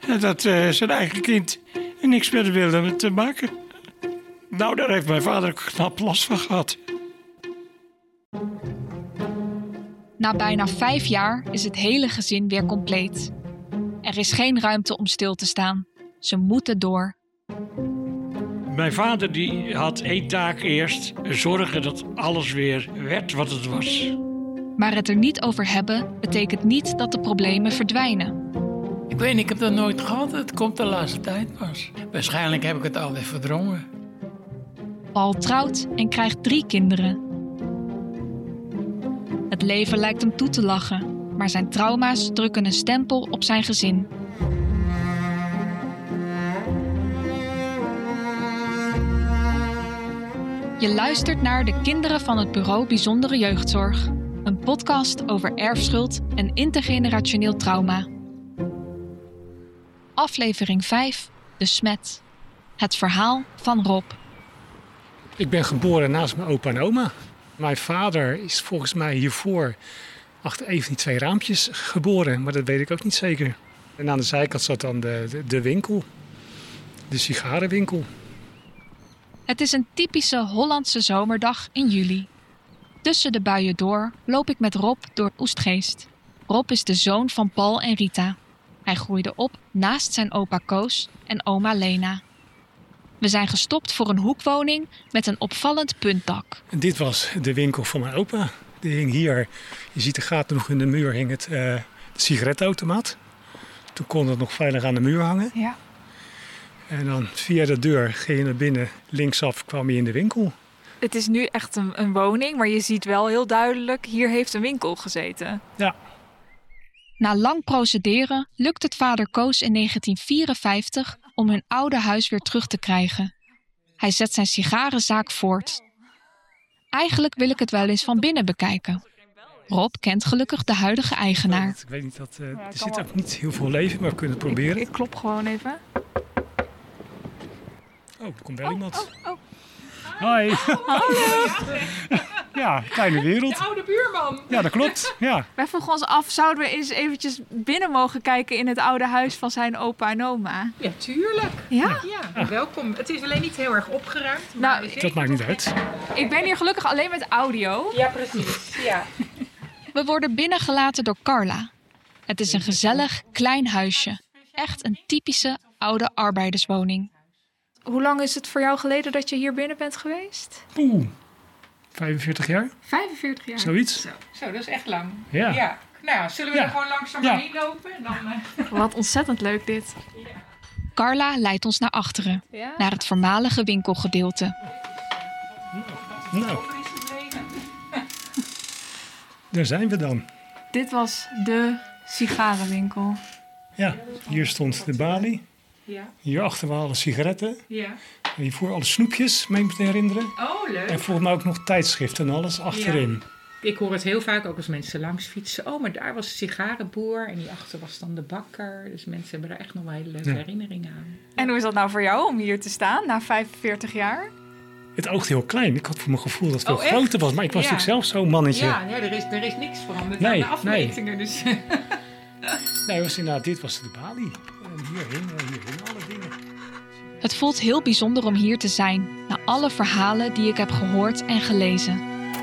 dat zijn eigen kind niks meer wilde te maken. Nou, daar heeft mijn vader knap last van gehad. Na bijna 5 jaar is het hele gezin weer compleet. Er is geen ruimte om stil te staan. Ze moeten door. Mijn vader die had 1 taak eerst. Zorgen dat alles weer werd wat het was. Maar het er niet over hebben betekent niet dat de problemen verdwijnen. Ik weet niet, ik heb dat nooit gehad. Het komt de laatste tijd pas. Waarschijnlijk heb ik het alweer verdrongen. Paul trouwt en krijgt 3 kinderen. Het leven lijkt hem toe te lachen, maar zijn trauma's drukken een stempel op zijn gezin. Je luistert naar De Kinderen van het Bureau Bijzondere Jeugdzorg. Een podcast over erfschuld en intergenerationeel trauma. Aflevering 5, De Smet. Het verhaal van Rob. Ik ben geboren naast mijn opa en oma. Mijn vader is volgens mij hiervoor achter een van die 2 raampjes geboren, maar dat weet ik ook niet zeker. En aan de zijkant zat dan de winkel, de sigarenwinkel. Het is een typische Hollandse zomerdag in juli. Tussen de buien door loop ik met Rob door Oestgeest. Rob is de zoon van Paul en Rita. Hij groeide op naast zijn opa Koos en oma Lena. We zijn gestopt voor een hoekwoning met een opvallend puntdak. En dit was de winkel van mijn opa. Die hing hier, je ziet de gaten nog in de muur, hing de sigarettenautomaat. Toen kon het nog veilig aan de muur hangen. Ja. En dan via de deur ging je naar binnen, linksaf kwam je in de winkel. Het is nu echt een woning, maar je ziet wel heel duidelijk, hier heeft een winkel gezeten. Ja. Na lang procederen lukt het vader Koos in 1954 om hun oude huis weer terug te krijgen. Hij zet zijn sigarenzaak voort. Eigenlijk wil ik het wel eens van binnen bekijken. Rob kent gelukkig de huidige eigenaar. Ik weet niet, er zit ook niet heel veel leven, maar we kunnen het proberen. Ik klop gewoon even. Oh, er komt wel iemand. Oh. Hoi. Hallo. Ja, kleine wereld. De oude buurman. Ja, dat klopt. Ja. Wij vroegen ons af, zouden we eens eventjes binnen mogen kijken in het oude huis van zijn opa en oma? Ja, tuurlijk. Ja? Ja, welkom. Het is alleen niet heel erg opgeruimd. Nou, Dat maakt niet uit. Ik ben hier gelukkig alleen met audio. Ja, precies. Ja. We worden binnengelaten door Carla. Het is een gezellig, klein huisje. Echt een typische oude arbeiderswoning. Hoe lang is het voor jou geleden dat je hier binnen bent geweest? 45 jaar? 45 jaar. Zoiets. Zo, dat is echt lang. Ja. Nou, zullen we er gewoon langzaam heen lopen? En dan, Wat ontzettend leuk dit. Carla leidt ons naar achteren, naar het voormalige winkelgedeelte. Nou, daar zijn we dan. Dit was de sigarenwinkel. Ja, hier stond de balie. Ja. Hierachter waren alle sigaretten. Ja. En hiervoor alle snoepjes, meen ik me te herinneren. Oh, leuk. En volgens mij ook nog tijdschriften en alles achterin. Ik hoor het heel vaak ook als mensen langs fietsen. Oh, maar daar was de sigarenboer en die achter was dan de bakker. Dus mensen hebben daar echt nog wel hele leuke herinneringen aan. En hoe is dat nou voor jou om hier te staan na 45 jaar? Het oogt heel klein. Ik had voor mijn gevoel dat het veel Oh, echt? groter was. Maar ik was natuurlijk zelf zo'n mannetje. Ja, er is niks veranderd Nee, aan de afmetingen. Dus. Nee, was inderdaad, dit was de balie. En hierin alle dingen. Het voelt heel bijzonder om hier te zijn, na alle verhalen die ik heb gehoord en gelezen.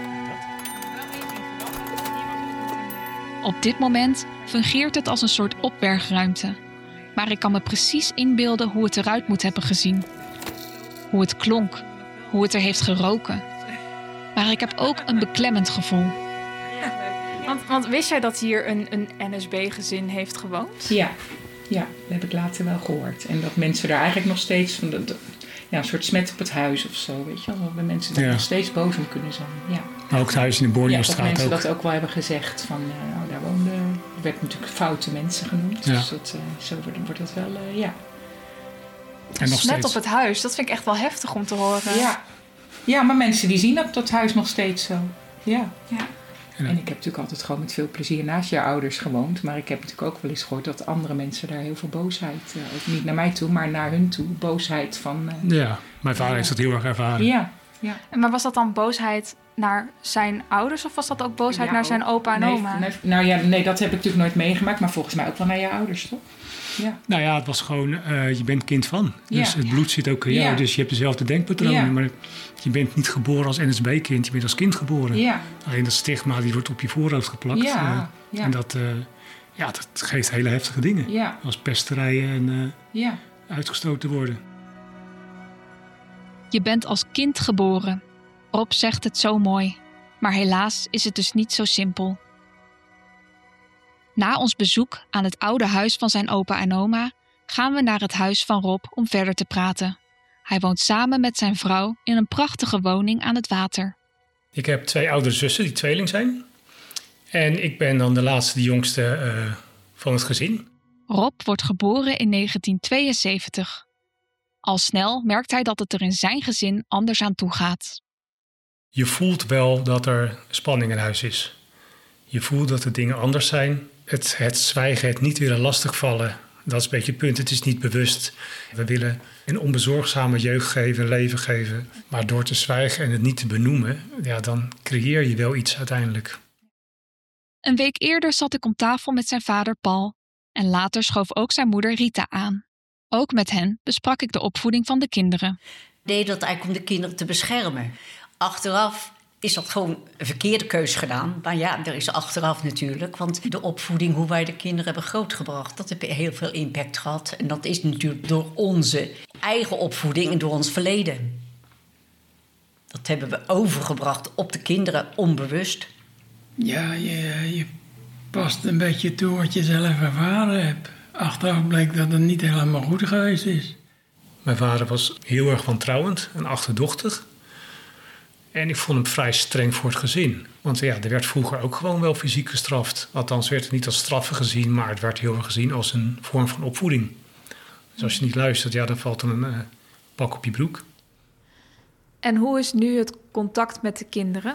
Op dit moment fungeert het als een soort opbergruimte. Maar ik kan me precies inbeelden hoe het eruit moet hebben gezien. Hoe het klonk, hoe het er heeft geroken. Maar ik heb ook een beklemmend gevoel. Want wist jij dat hier een NSB-gezin heeft gewoond? Ja, dat heb ik later wel gehoord. En dat mensen daar eigenlijk nog steeds van een soort smet op het huis of zo, weet je wel. Dat mensen daar nog steeds boos om kunnen zijn. Ja. Maar ook het huis in de Borneostraat dat mensen ook. dat ook wel hebben gezegd van, daar woonden, er werd natuurlijk foute mensen genoemd. Ja. Dus zo wordt dat wel, En nog Smet steeds. op het huis, dat vind ik echt wel heftig om te horen. Ja, maar mensen die zien dat huis nog steeds zo. Ja. Ja. En ik heb natuurlijk altijd gewoon met veel plezier naast je ouders gewoond. Maar ik heb natuurlijk ook wel eens gehoord dat andere mensen daar heel veel boosheid, ook niet naar mij toe, maar naar hun toe, boosheid van. Ja, mijn vader heeft dat heel erg ervaren. Ja. Maar was dat dan boosheid naar zijn ouders of was dat ook boosheid naar zijn opa en oma? Nee, dat heb ik natuurlijk nooit meegemaakt, maar volgens mij ook wel naar je ouders, toch? Ja. Nou ja, het was gewoon, je bent kind van. Dus Ja. het bloed zit ook in jou. Ja. Dus je hebt dezelfde denkpatronen. Ja. Maar je bent niet geboren als NSB-kind. Je bent als kind geboren. Ja. Alleen dat stigma die wordt op je voorhoofd geplakt. Ja. Ja. En dat geeft hele heftige dingen. Ja. Als pesterijen en Ja. uitgestoten worden. Je bent als kind geboren. Rob zegt het zo mooi. Maar helaas is het dus niet zo simpel. Na ons bezoek aan het oude huis van zijn opa en oma gaan we naar het huis van Rob om verder te praten. Hij woont samen met zijn vrouw in een prachtige woning aan het water. Ik heb 2 oudere zussen die tweeling zijn. En ik ben dan de laatste, de jongste van het gezin. Rob wordt geboren in 1972. Al snel merkt hij dat het er in zijn gezin anders aan toe gaat. Je voelt wel dat er spanning in huis is. Je voelt dat de dingen anders zijn. Het zwijgen, het niet willen lastigvallen, dat is een beetje het punt. Het is niet bewust. We willen een onbezorgzame jeugd geven, leven geven. Maar door te zwijgen en het niet te benoemen, ja, dan creëer je wel iets uiteindelijk. Een week eerder zat ik om tafel met zijn vader Paul. En later schoof ook zijn moeder Rita aan. Ook met hen besprak ik de opvoeding van de kinderen. Deed dat eigenlijk om de kinderen te beschermen. Achteraf is dat gewoon een verkeerde keus gedaan. Maar ja, er is achteraf natuurlijk. Want de opvoeding, hoe wij de kinderen hebben grootgebracht, dat heeft heel veel impact gehad. En dat is natuurlijk door onze eigen opvoeding en door ons verleden. Dat hebben we overgebracht op de kinderen onbewust. Ja, je past een beetje toe wat je zelf ervaren hebt. Achteraf bleek dat het niet helemaal goed geweest is. Mijn vader was heel erg wantrouwend en achterdochtig. En ik vond hem vrij streng voor het gezin. Want ja, er werd vroeger ook gewoon wel fysiek gestraft. Althans werd het niet als straffen gezien, maar het werd heel erg gezien als een vorm van opvoeding. Dus als je niet luistert, ja, dan valt er een pak op je broek. En hoe is nu het contact met de kinderen?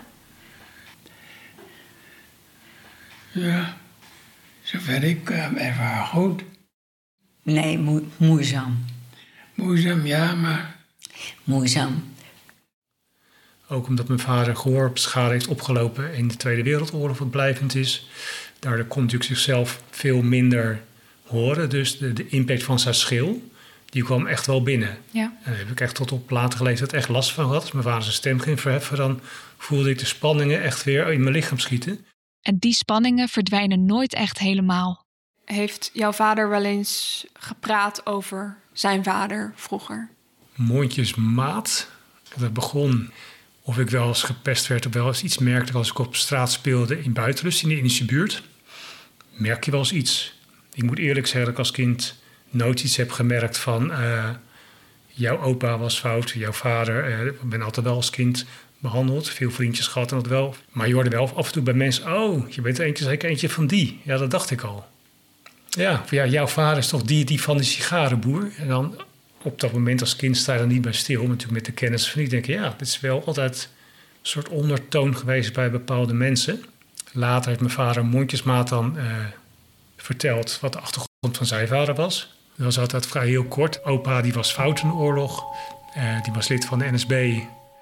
Ja, zover ik ervaar goed. Nee, moeizaam. Moeizaam, ja, maar... Moeizaam. Ook omdat mijn vader gehoorschade heeft opgelopen in de Tweede Wereldoorlog, wat blijvend is. Daardoor kon natuurlijk zichzelf veel minder horen. Dus de impact van zijn schil, die kwam echt wel binnen. Ja. En daar heb ik echt tot op latere leeftijd echt last van gehad. Als mijn vader zijn stem ging verheffen, dan voelde ik de spanningen echt weer in mijn lichaam schieten. En die spanningen verdwijnen nooit echt helemaal. Heeft jouw vader wel eens gepraat over zijn vader vroeger? Mondjesmaat. Dat begon of ik wel eens gepest werd of wel eens iets merkte als ik op straat speelde in Buitenlust, in de Indische buurt. Merk je wel eens iets? Ik moet eerlijk zeggen dat ik als kind nooit iets heb gemerkt van jouw opa was fout, jouw vader. Ik ben altijd wel als kind behandeld, veel vriendjes gehad en dat wel. Maar je hoorde wel af en toe bij mensen, oh, je bent zeker eentje van die. Ja, dat dacht ik al. Ja, jouw vader is toch die van die sigarenboer? En dan op dat moment als kind sta je er niet bij stil. Maar natuurlijk met de kennis van die denk je, ja, dit is wel altijd een soort ondertoon geweest bij bepaalde mensen. Later heeft mijn vader mondjesmaat dan verteld wat de achtergrond van zijn vader was. Dat was altijd vrij heel kort. Opa die was fout in de oorlog. Die was lid van de NSB.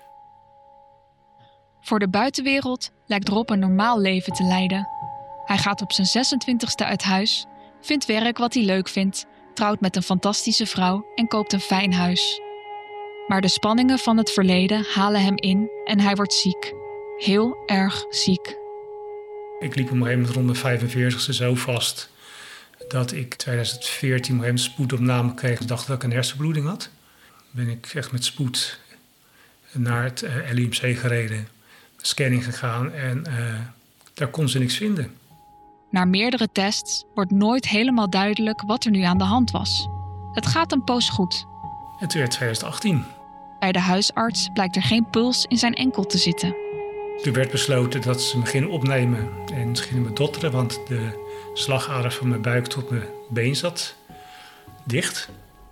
Voor de buitenwereld lijkt Rob een normaal leven te leiden. Hij gaat op zijn 26e uit huis, vindt werk wat hij leuk vindt, trouwt met een fantastische vrouw en koopt een fijn huis. Maar de spanningen van het verleden halen hem in en hij wordt ziek. Heel erg ziek. Ik liep op een gegeven moment rond mijn 45e zo vast dat ik 2014 op een gegeven moment spoedopname kreeg en dacht dat ik een hersenbloeding had. Ben ik echt met spoed naar het LUMC gereden, scanning gegaan en daar kon ze niks vinden. Na meerdere tests wordt nooit helemaal duidelijk wat er nu aan de hand was. Het gaat een poos goed. En toen werd 2018. Bij de huisarts blijkt er geen puls in zijn enkel te zitten. Toen werd besloten dat ze me gingen opnemen en ze gingen me dotteren, want de slagader van mijn buik tot mijn been zat dicht.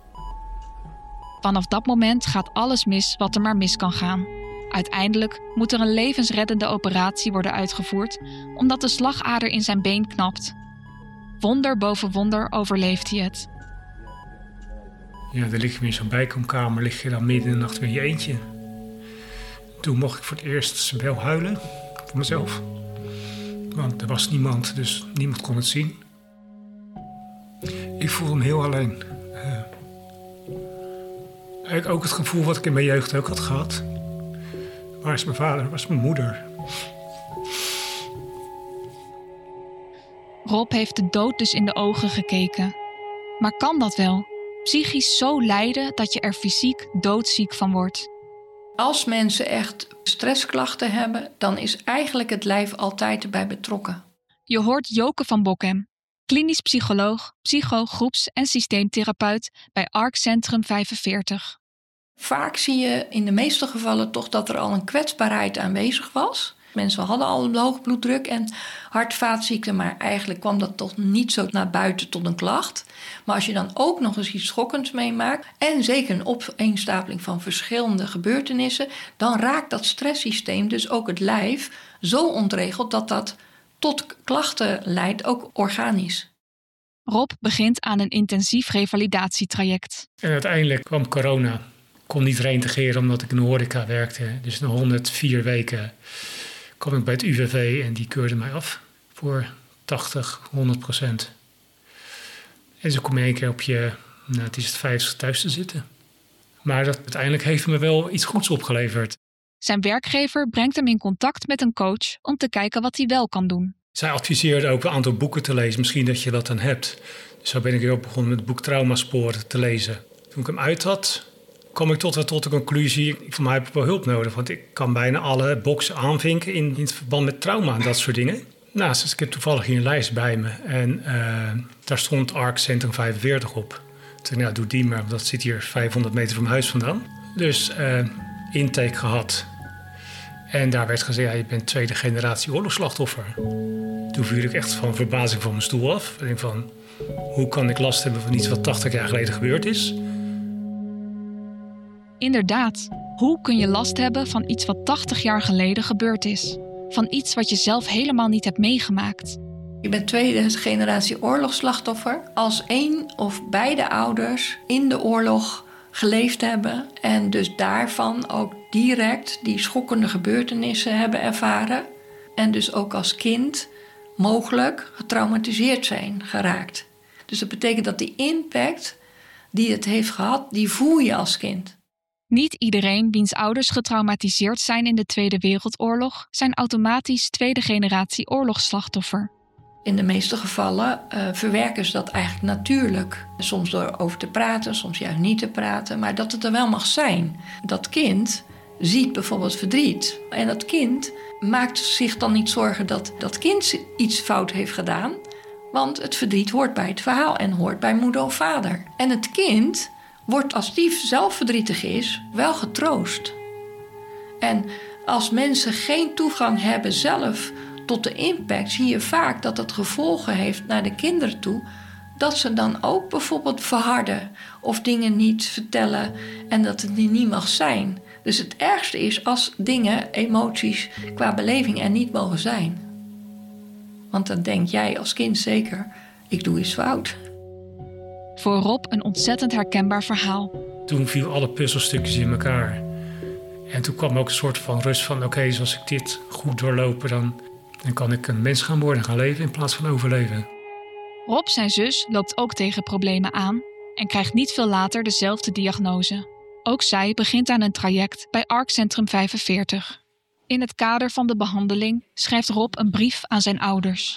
Vanaf dat moment gaat alles mis wat er maar mis kan gaan. Uiteindelijk moet er een levensreddende operatie worden uitgevoerd omdat de slagader in zijn been knapt. Wonder boven wonder overleeft hij het. Ja, dan lig je weer in zo'n bijkomkamer, lig je dan midden in de nacht weer in je eentje. Toen mocht ik voor het eerst wel huilen, voor mezelf. Want er was niemand, dus niemand kon het zien. Ik voel me heel alleen. Ook het gevoel wat ik in mijn jeugd ook had gehad. Waar is mijn vader? Waar is mijn moeder? Rob heeft de dood dus in de ogen gekeken. Maar kan dat wel? Psychisch zo lijden dat je er fysiek doodziek van wordt. Als mensen echt stressklachten hebben, dan is eigenlijk het lijf altijd erbij betrokken. Je hoort Joke van Bokhem, klinisch psycholoog, groeps- en systeemtherapeut bij ARC Centrum 45. Vaak zie je in de meeste gevallen toch dat er al een kwetsbaarheid aanwezig was. Mensen hadden al een hoog bloeddruk en hart-vaatziekten, maar eigenlijk kwam dat toch niet zo naar buiten tot een klacht. Maar als je dan ook nog eens iets schokkends meemaakt en zeker een opeenstapeling van verschillende gebeurtenissen, dan raakt dat stresssysteem, dus ook het lijf, zo ontregeld dat dat tot klachten leidt, ook organisch. Rob begint aan een intensief revalidatietraject. En uiteindelijk kwam corona. Ik kon niet reintegreren omdat ik in de horeca werkte. Dus na 104 weken kwam ik bij het UWV en die keurde mij af voor 80-100%. En zo kom je 1 keer op je, het is het 50 thuis te zitten. Maar dat uiteindelijk heeft me wel iets goeds opgeleverd. Zijn werkgever brengt hem in contact met een coach om te kijken wat hij wel kan doen. Zij adviseerde ook een aantal boeken te lezen, misschien dat je dat dan hebt. Dus zo ben ik weer begonnen met het boek Traumaspoor te lezen. Toen ik hem uit had, kwam ik tot de conclusie, voor mij heb ik wel hulp nodig. Want ik kan bijna alle boxen aanvinken in het verband met trauma en dat soort dingen. Nou, dus ik heb toevallig hier een lijst bij me en daar stond ARC Centrum 45 op. Toen dacht ik, doe die maar, want dat zit hier 500 meter van mijn huis vandaan. Dus intake gehad. En daar werd gezegd, ja, je bent 2e generatie oorlogsslachtoffer. Toen viel ik echt van verbazing van mijn stoel af. Ik denk van, hoe kan ik last hebben van iets wat 80 jaar geleden gebeurd is? Inderdaad, hoe kun je last hebben van iets wat 80 jaar geleden gebeurd is? Van iets wat je zelf helemaal niet hebt meegemaakt. Je bent 2e generatie oorlogsslachtoffer als 1 of beide ouders in de oorlog geleefd hebben en dus daarvan ook direct die schokkende gebeurtenissen hebben ervaren en dus ook als kind mogelijk getraumatiseerd zijn geraakt. Dus dat betekent dat die impact die het heeft gehad, die voel je als kind. Niet iedereen wiens ouders getraumatiseerd zijn in de Tweede Wereldoorlog zijn automatisch 2e generatie oorlogsslachtoffer. In de meeste gevallen verwerken ze dat eigenlijk natuurlijk. Soms door over te praten, soms juist niet te praten. Maar dat het er wel mag zijn. Dat kind ziet bijvoorbeeld verdriet. En dat kind maakt zich dan niet zorgen dat dat kind iets fout heeft gedaan. Want het verdriet hoort bij het verhaal en hoort bij moeder of vader. En het kind wordt, als die zelf verdrietig is, wel getroost. En als mensen geen toegang hebben zelf tot de impact, zie je vaak dat het gevolgen heeft naar de kinderen toe, dat ze dan ook bijvoorbeeld verharden of dingen niet vertellen en dat het niet mag zijn. Dus het ergste is als dingen, emoties qua beleving er niet mogen zijn. Want dan denk jij als kind zeker, ik doe iets fout. Voor Rob een ontzettend herkenbaar verhaal. Toen viel alle puzzelstukjes in elkaar. En toen kwam ook een soort van rust van, oké, dus als ik dit goed doorlopen, dan kan ik een mens gaan worden en gaan leven in plaats van overleven. Rob, zijn zus, loopt ook tegen problemen aan en krijgt niet veel later dezelfde diagnose. Ook zij begint aan een traject bij ARC Centrum 45. In het kader van de behandeling schrijft Rob een brief aan zijn ouders.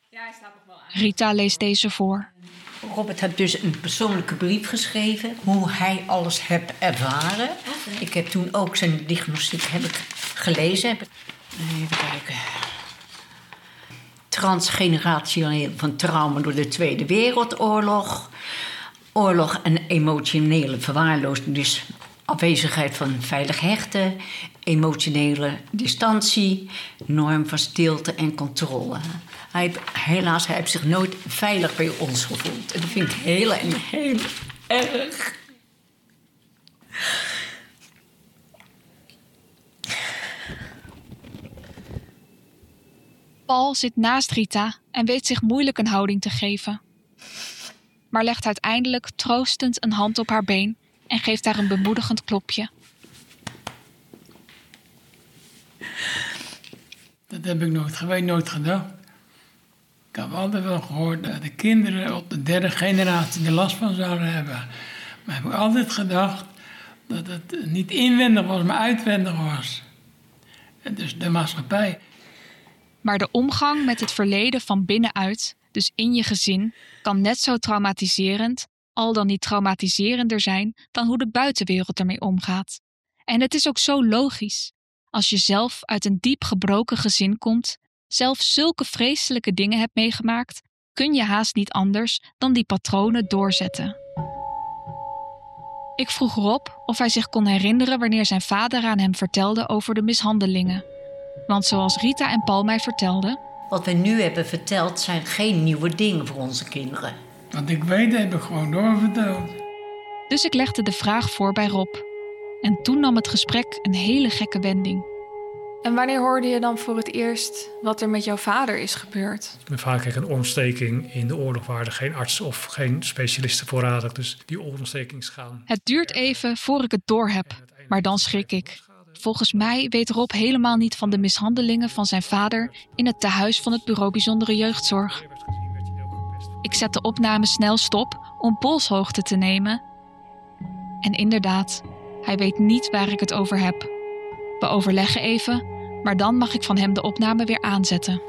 Rita leest deze voor. Robert heeft dus een persoonlijke brief geschreven, hoe hij alles heeft ervaren. Ik heb toen ook zijn diagnostiek gelezen. Even kijken. Transgenerationeel van trauma door de Tweede Wereldoorlog. Oorlog en emotionele verwaarlozing, dus afwezigheid van veilig hechten, emotionele distantie, norm van stilte en controle. Hij heeft zich nooit veilig bij ons gevoeld. En dat vind ik heel erg. Paul zit naast Rita en weet zich moeilijk een houding te geven. Maar legt uiteindelijk troostend een hand op haar been en geeft haar een bemoedigend klopje. Dat heb ik nooit gedaan. Ik heb altijd wel gehoord dat de kinderen op de derde generatie er last van zouden hebben. Maar heb ik altijd gedacht dat het niet inwendig was, maar uitwendig was. En dus de maatschappij. Maar de omgang met het verleden van binnenuit, dus in je gezin, kan net zo traumatiserend, al dan niet traumatiserender zijn dan hoe de buitenwereld ermee omgaat. En het is ook zo logisch. Als je zelf uit een diep gebroken gezin komt, zelf zulke vreselijke dingen hebt meegemaakt, kun je haast niet anders dan die patronen doorzetten. Ik vroeg Rob of hij zich kon herinneren wanneer zijn vader aan hem vertelde over de mishandelingen. Want zoals Rita en Paul mij vertelden, Wat we nu hebben verteld zijn geen nieuwe dingen voor onze kinderen. Want ik weet, heb ik gewoon doorverteld. dus ik legde de vraag voor bij Rob. En toen nam het gesprek een hele gekke wending. En wanneer hoorde je dan voor het eerst wat er met jouw vader is gebeurd? Mijn vader kreeg een oorontsteking. In de oorlog waren er geen artsen of geen specialisten voorradig. Dus die oorontsteking gaan. Het duurt even voor ik het doorheb, maar dan schrik ik. Volgens mij weet Rob helemaal niet van de mishandelingen van zijn vader in het tehuis van het Bureau Bijzondere Jeugdzorg. Ik zet de opname snel stop om polshoogte te nemen. En inderdaad, hij weet niet waar ik het over heb. We overleggen even, maar dan mag ik van hem de opname weer aanzetten.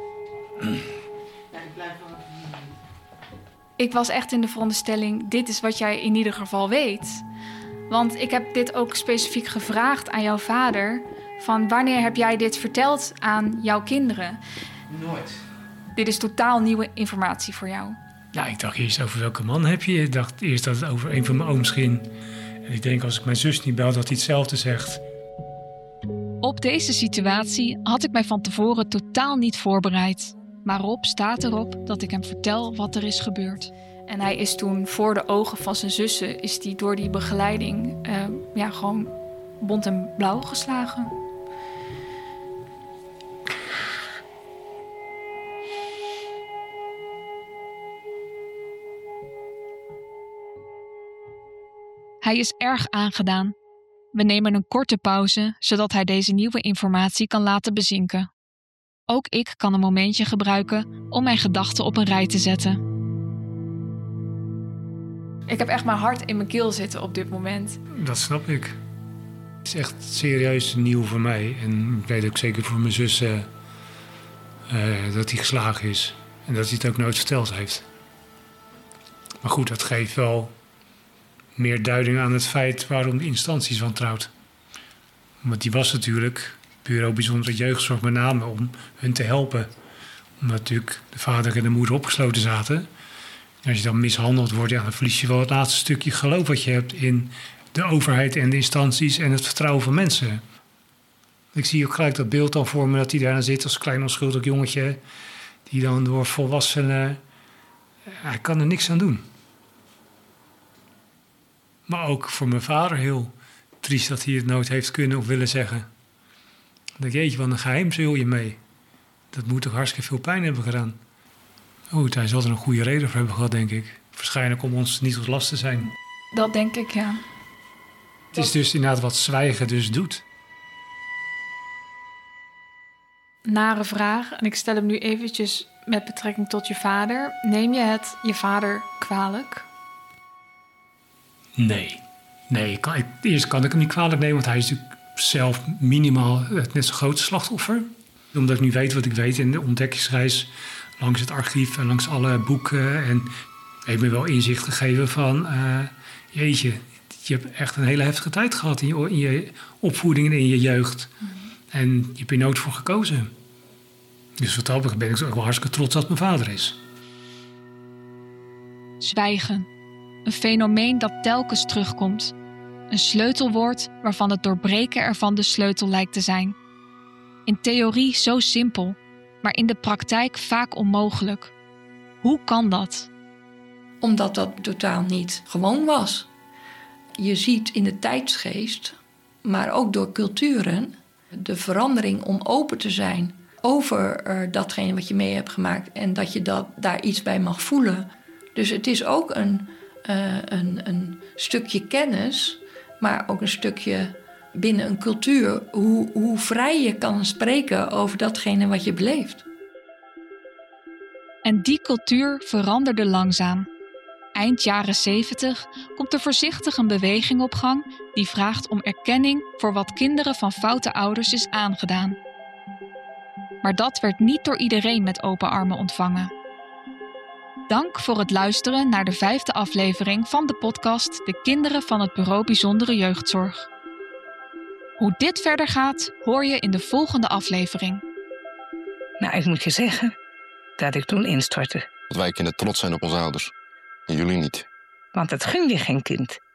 Ik was echt in de veronderstelling, dit is wat jij in ieder geval weet. Want ik heb dit ook specifiek gevraagd aan jouw vader. Van wanneer heb jij dit verteld aan jouw kinderen? Nooit. Dit is totaal nieuwe informatie voor jou. Ja, ik dacht eerst over welke man heb je. Ik dacht eerst dat het over een van mijn ooms ging. En ik denk als ik mijn zus niet bel dat hij hetzelfde zegt. Op deze situatie had ik mij van tevoren totaal niet voorbereid. Maar Rob staat erop dat ik hem vertel wat er is gebeurd. En hij is toen voor de ogen van zijn zussen, is die door die begeleiding gewoon bont en blauw geslagen. Hij is erg aangedaan. We nemen een korte pauze, zodat hij deze nieuwe informatie kan laten bezinken. Ook ik kan een momentje gebruiken om mijn gedachten op een rij te zetten. Ik heb echt mijn hart in mijn keel zitten op dit moment. Dat snap ik. Het is echt serieus nieuw voor mij. En ik weet ook zeker voor mijn zus dat hij geslagen is. En dat hij het ook nooit verteld heeft. Maar goed, dat geeft wel meer duiding aan het feit waarom de instanties wantrouwt. Want die was natuurlijk Bureau Bijzondere Jeugdzorg met name om hun te helpen. Omdat natuurlijk de vader en de moeder opgesloten zaten. En als je dan mishandeld wordt, dan verlies je wel het laatste stukje geloof wat je hebt in de overheid en de instanties en het vertrouwen van mensen. Ik zie ook gelijk dat beeld dan voor me dat hij daar zit als klein onschuldig jongetje. Die dan door volwassenen, hij kan er niks aan doen. Maar ook voor mijn vader heel triest dat hij het nooit heeft kunnen of willen zeggen. Dan jeetje, wat een geheim zul je mee. Dat moet toch hartstikke veel pijn hebben gedaan. Oh, hij zal er een goede reden voor hebben gehad, denk ik. Waarschijnlijk om ons niet tot last te zijn. Dat denk ik, ja. Het is dus inderdaad wat zwijgen dus doet. Nare vraag, en ik stel hem nu eventjes met betrekking tot je vader. Neem je het je vader kwalijk? Nee, eerst kan ik hem niet kwalijk nemen, want hij is natuurlijk zelf minimaal het net zo'n grote slachtoffer. Omdat ik nu weet wat ik weet in de ontdekkingsreis langs het archief en langs alle boeken. En heeft me wel inzicht gegeven van, jeetje, je hebt echt een hele heftige tijd gehad in je opvoeding en in je jeugd. En je hebt er nooit voor gekozen. Dus wat dat betreft ben ik ook wel hartstikke trots dat mijn vader is. Zwijgen. Een fenomeen dat telkens terugkomt. Een sleutelwoord waarvan het doorbreken ervan de sleutel lijkt te zijn. In theorie zo simpel, maar in de praktijk vaak onmogelijk. Hoe kan dat? Omdat dat totaal niet gewoon was. Je ziet in de tijdsgeest, maar ook door culturen, de verandering om open te zijn over datgene wat je mee hebt gemaakt en dat je daar iets bij mag voelen. Dus het is ook een stukje kennis, maar ook een stukje binnen een cultuur, hoe vrij je kan spreken over datgene wat je beleeft. En die cultuur veranderde langzaam. Eind jaren 70 komt er voorzichtig een beweging op gang die vraagt om erkenning voor wat kinderen van foute ouders is aangedaan. Maar dat werd niet door iedereen met open armen ontvangen. Dank voor het luisteren naar de 5e aflevering van de podcast De Kinderen van het Bureau Bijzondere Jeugdzorg. Hoe dit verder gaat, hoor je in de volgende aflevering. Nou, ik moet je zeggen dat ik toen instortte. Dat wij kinderen trots zijn op onze ouders. En jullie niet. Want het gun je geen kind.